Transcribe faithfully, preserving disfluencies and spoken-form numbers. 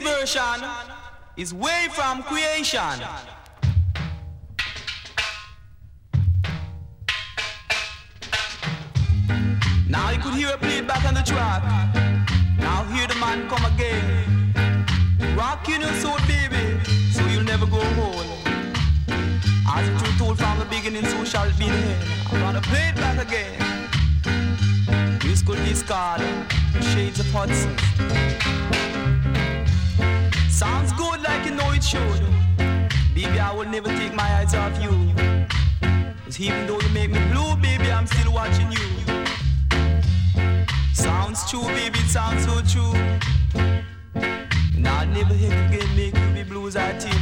version is way from creation. Now you could hear it played back on the track. Now hear the man come again. Rocking your soul, baby, so you'll never go home. As the truth told from the beginning, so shall it be in the end. I'm gonna play it back again. This could be called Shades of Hudson. Sounds good like you know it should. Baby, I will never take my eyes off you. 'Cause even though you make me blue, baby, I'm still watching you. Sounds true, baby, it sounds so true. And I'll never hit again, make you be blue as I think.